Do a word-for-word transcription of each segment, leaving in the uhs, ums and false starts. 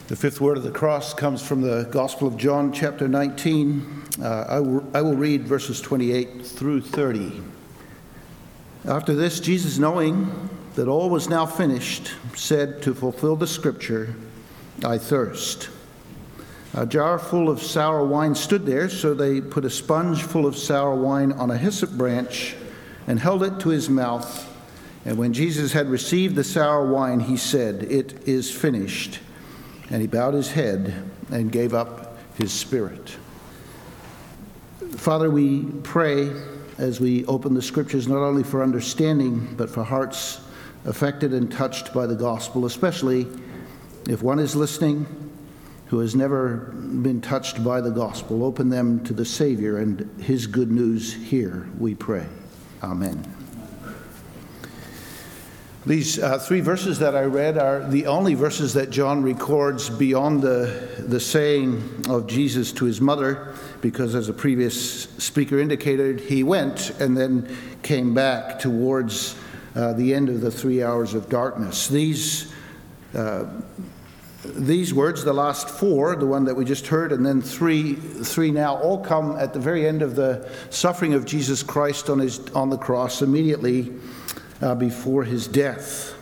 The fifth word of the cross comes from the Gospel of John, chapter nineteen. Uh, I, will, I will read verses twenty-eight through thirty. After this, Jesus, knowing that all was now finished, said, to fulfill the scripture, I thirst. A jar full of sour wine stood there, so they put a sponge full of sour wine on a hyssop branch and held it to his mouth. And when Jesus had received the sour wine, he said, It is finished. And he bowed his head and gave up his spirit. Father, we pray as we open the scriptures, not only for understanding, but for hearts affected and touched by the gospel, especially if one is listening who has never been touched by the gospel. Open them to the Savior and his good news here, we pray. Amen. These uh, three verses that I read are the only verses that John records beyond the, the saying of Jesus to his mother, because as a previous speaker indicated, he went and then came back towards uh, the end of the three hours of darkness. These, uh, these words, the last four, the one that we just heard, and then three, three now, all come at the very end of the suffering of Jesus Christ on, his, on the cross, immediately Uh, before his death.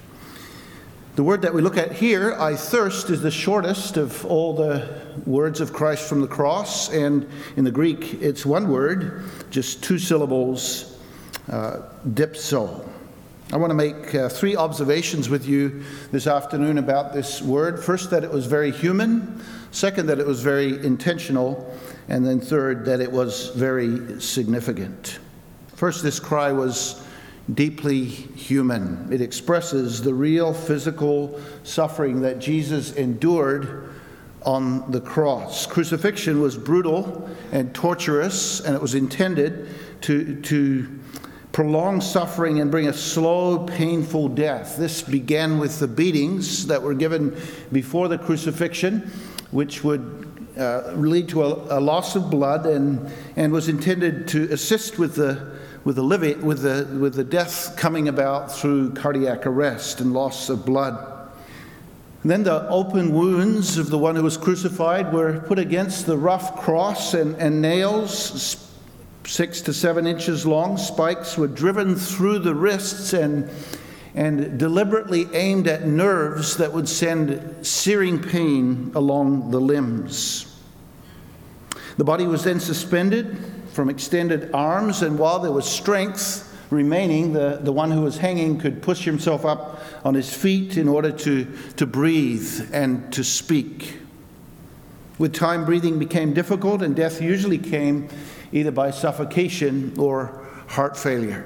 The word that we look at here, I thirst, is the shortest of all the words of Christ from the cross, and in the Greek it's one word, just two syllables, uh, dipso. I want to make uh, three observations with you this afternoon about this word. First, that it was very human. Second, that it was very intentional. And then third, that it was very significant. First, this cry was deeply human. It expresses the real physical suffering that Jesus endured on the cross. Crucifixion was brutal and torturous, and it was intended to, to prolong suffering and bring a slow, painful death. This began with the beatings that were given before the crucifixion, which would uh, lead to a, a loss of blood, and, and was intended to assist with the with the living, with the with the death coming about through cardiac arrest and loss of blood. And then the open wounds of the one who was crucified were put against the rough cross, and, and nails, six to seven inches long, spikes were driven through the wrists and and deliberately aimed at nerves that would send searing pain along the limbs. The body was then suspended from extended arms, and while there was strength remaining, the, the one who was hanging could push himself up on his feet in order to, to breathe and to speak. With time, breathing became difficult, and death usually came either by suffocation or heart failure.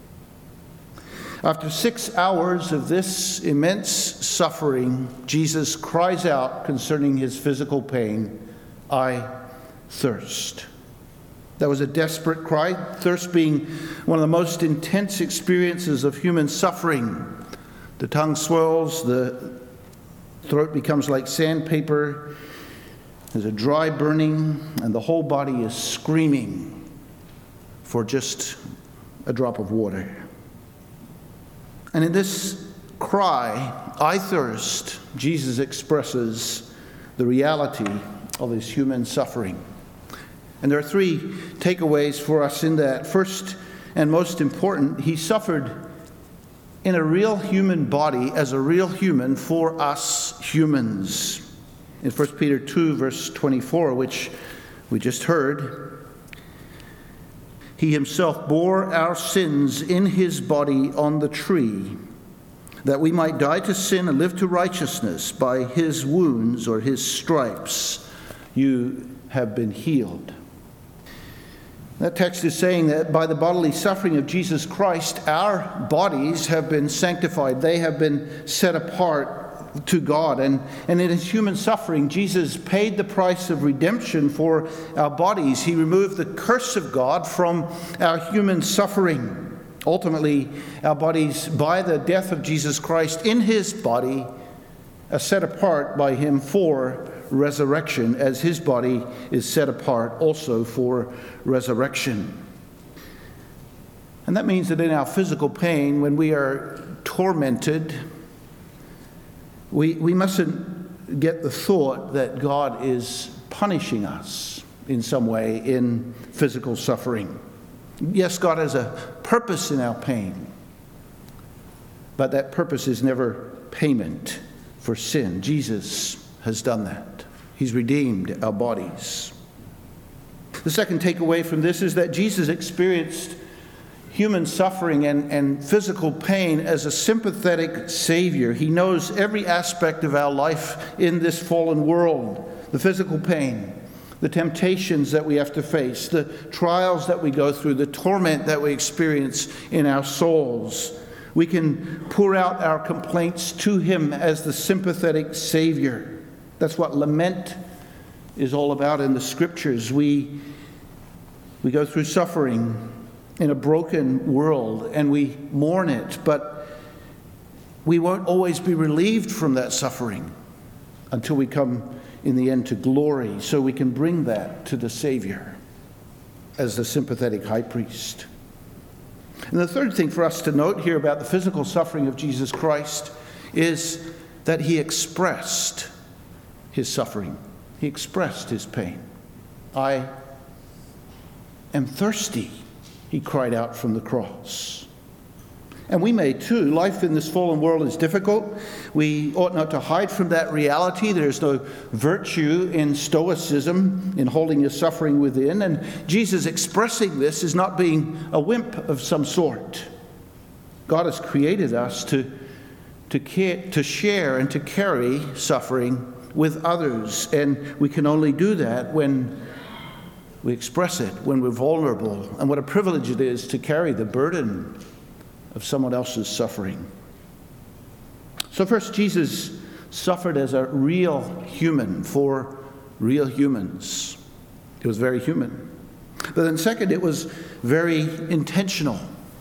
After six hours of this immense suffering, Jesus cries out concerning his physical pain, I thirst. That was a desperate cry, thirst being one of the most intense experiences of human suffering. The tongue swells, the throat becomes like sandpaper, there's a dry burning, and the whole body is screaming for just a drop of water. And in this cry, I thirst, Jesus expresses the reality of his human suffering. And there are three takeaways for us in that. First and most important, he suffered in a real human body as a real human for us humans. In First Peter two, verse twenty-four, which we just heard, he himself bore our sins in his body on the tree, that we might die to sin and live to righteousness. By his wounds or his stripes you have been healed. That text is saying that by the bodily suffering of Jesus Christ, our bodies have been sanctified. They have been set apart to God. And, and in his human suffering, Jesus paid the price of redemption for our bodies. He removed the curse of God from our human suffering. Ultimately, our bodies, by the death of Jesus Christ in his body, are set apart by him for resurrection, as his body is set apart also for resurrection. And that means that in our physical pain, when we are tormented, we, we mustn't get the thought that God is punishing us in some way in physical suffering. Yes, God has a purpose in our pain, but that purpose is never payment for sin. Jesus has done that. He's redeemed our bodies. The second takeaway from this is that Jesus experienced human suffering and, and physical pain as a sympathetic Savior. He knows every aspect of our life in this fallen world. The physical pain, the temptations that we have to face, the trials that we go through, the torment that we experience in our souls. We can pour out our complaints to Him as the sympathetic Savior. That's what lament is all about in the Scriptures. We, we go through suffering in a broken world, and we mourn it, but we won't always be relieved from that suffering until we come in the end to glory, so we can bring that to the Savior as the sympathetic high priest. And the third thing for us to note here about the physical suffering of Jesus Christ is that He expressed His suffering. He expressed His pain. I am thirsty, He cried out from the cross. And we may too. Life in this fallen world is difficult. We ought not to hide from that reality. There's no virtue in stoicism, in holding your suffering within. And Jesus expressing this is not being a wimp of some sort. God has created us to, to, care, to share and to carry suffering with others. And we can only do that when we express it, when we're vulnerable. And what a privilege it is to carry the burden of someone else's suffering. So first, Jesus suffered as a real human for real humans. It was very human. But then second, it was very intentional.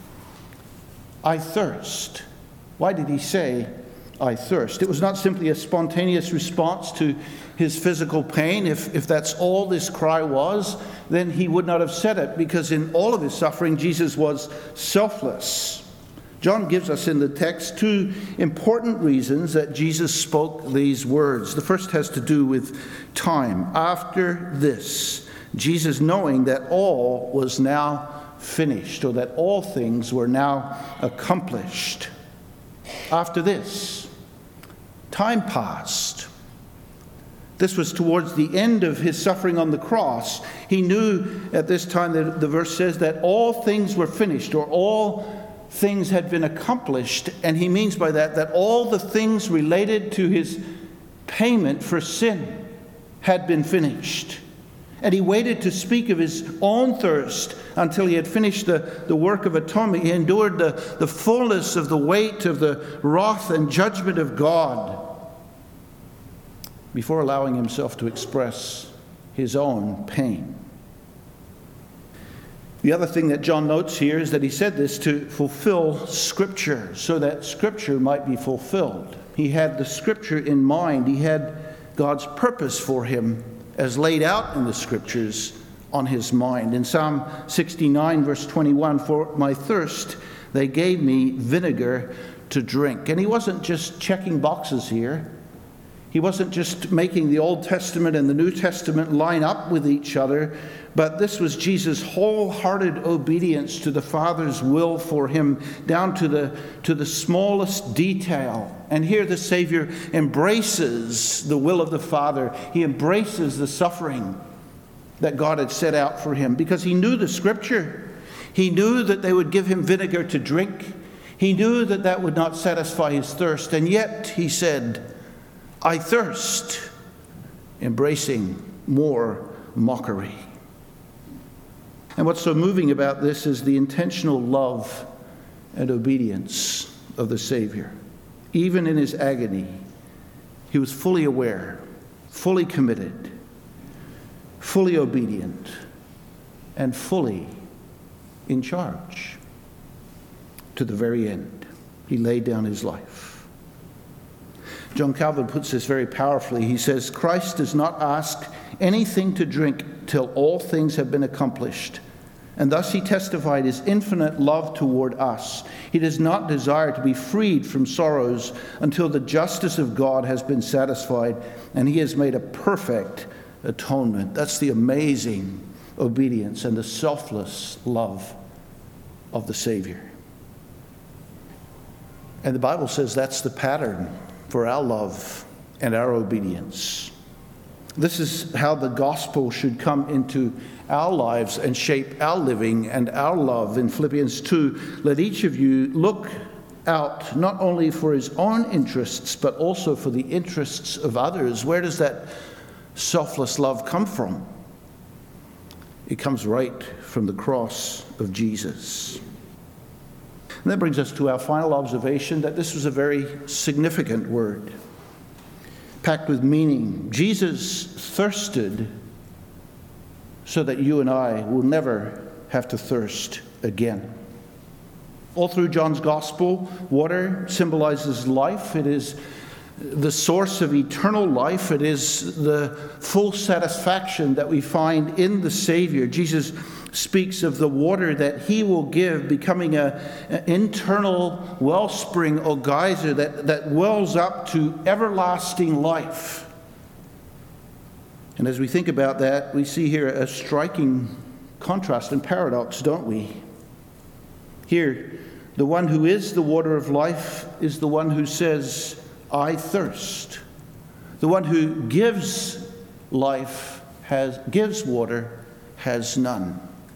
I thirst. Why did He say, I thirst? It was not simply a spontaneous response to His physical pain. If, if that's all this cry was, then He would not have said it, because in all of His suffering, Jesus was selfless. John gives us in the text two important reasons that Jesus spoke these words. The first has to do with time. After this, Jesus, knowing that all was now finished, or that all things were now accomplished. After this, time passed. This was towards the end of His suffering on the cross. He knew at this time, that the verse says, that all things were finished, or all things had been accomplished, and He means by that that all the things related to His payment for sin had been finished. And He waited to speak of His own thirst until He had finished the, the work of atonement. He endured the, the fullness of the weight of the wrath and judgment of God before allowing Himself to express His own pain. The other thing that John notes here is that He said this to fulfill Scripture, so that Scripture might be fulfilled. He had the Scripture in mind. He had God's purpose for Him as laid out in the Scriptures on His mind. In Psalm sixty-nine, verse twenty-one, for my thirst they gave me vinegar to drink. And He wasn't just checking boxes here. He wasn't just making the Old Testament and the New Testament line up with each other, but this was Jesus' wholehearted obedience to the Father's will for Him, down to the, to the smallest detail. And here the Savior embraces the will of the Father. He embraces the suffering that God had set out for Him, because He knew the Scripture. He knew that they would give Him vinegar to drink. He knew that that would not satisfy His thirst. And yet He said, I thirst, embracing more mockery. And what's so moving about this is the intentional love and obedience of the Savior. Even in His agony, He was fully aware, fully committed, fully obedient, and fully in charge. To the very end, He laid down His life. John Calvin puts this very powerfully. He says, Christ does not ask anything to drink till all things have been accomplished, and thus he testified his infinite love toward us. He does not desire to be freed from sorrows until the justice of God has been satisfied, and he has made a perfect atonement. That's the amazing obedience and the selfless love of the Savior. And the Bible says that's the pattern for our love and our obedience. This is how the gospel should come into our lives and shape our living and our love. In Philippians two, let each of you look out not only for his own interests, but also for the interests of others. Where does that selfless love come from? It comes right from the cross of Jesus. And that brings us to our final observation, that this was a very significant word, packed with meaning. Jesus thirsted so that you and I will never have to thirst again. All through John's gospel, water symbolizes life. It is the source of eternal life. It is the full satisfaction that we find in the Savior. Jesus speaks of the water that he will give becoming a, an internal wellspring or geyser that, that wells up to everlasting life. And as we think about that, we see here a striking contrast and paradox, don't we? Here, the one who is the water of life is the one who says, I thirst. The one who gives life, has gives water, has none.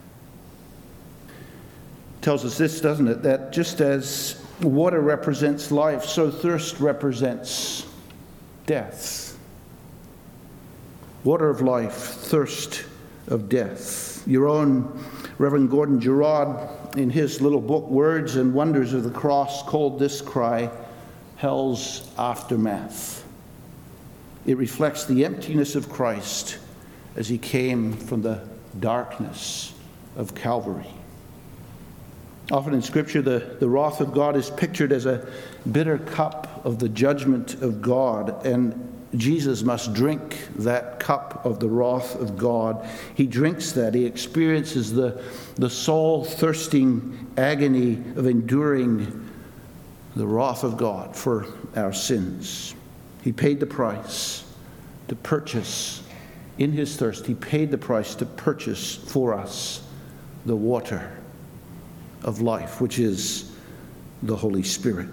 Tells us this, doesn't it? That just as water represents life, so thirst represents death. Water of life, thirst of death. Your own Reverend Gordon Gerard, in his little book, Words and Wonders of the Cross, called this cry, hell's aftermath. It reflects the emptiness of Christ as he came from the darkness of Calvary. Often in Scripture, the, the wrath of God is pictured as a bitter cup of the judgment of God, and Jesus must drink that cup of the wrath of God. He drinks that. He experiences the, the soul-thirsting agony of enduring the wrath of God for our sins. He paid the price to purchase, in his thirst, he paid the price to purchase for us the water of life, which is the Holy Spirit.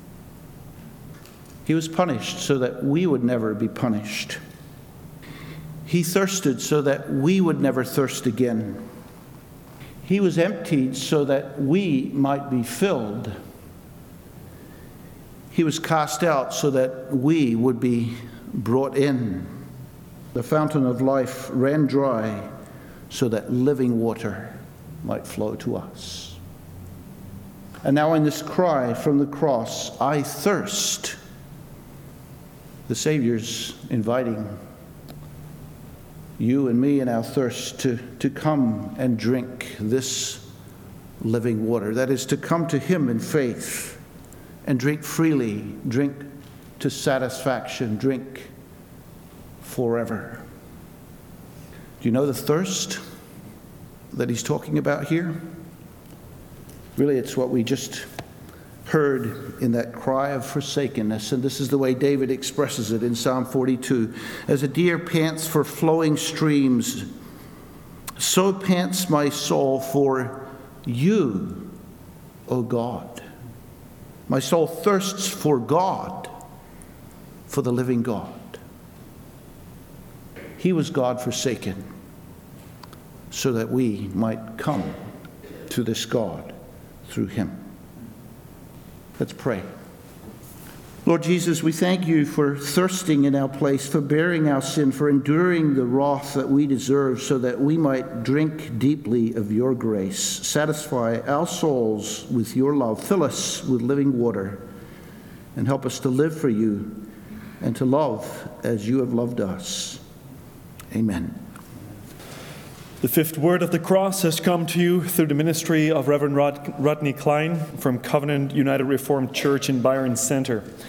He was punished so that we would never be punished. He thirsted so that we would never thirst again. He was emptied so that we might be filled. He was cast out so that we would be brought in. The fountain of life ran dry so that living water might flow to us. And now in this cry from the cross, I thirst, the Savior's inviting you and me in our thirst to, to come and drink this living water. That is, to come to him in faith and drink freely, drink to satisfaction, drink forever. Do you know the thirst that he's talking about here? Really, it's what we just heard in that cry of forsakenness. And this is the way David expresses it in Psalm forty-two. As a deer pants for flowing streams, so pants my soul for you, O God. My soul thirsts for God, for the living God. He was God forsaken so that we might come to this God through him. Let's pray. Lord Jesus, we thank you for thirsting in our place, for bearing our sin, for enduring the wrath that we deserve so that we might drink deeply of your grace. Satisfy our souls with your love. Fill us with living water and help us to live for you and to love as you have loved us. Amen. The fifth word of the cross has come to you through the ministry of Reverend Rod- Rodney Klein from Covenant United Reformed Church in Byron Center.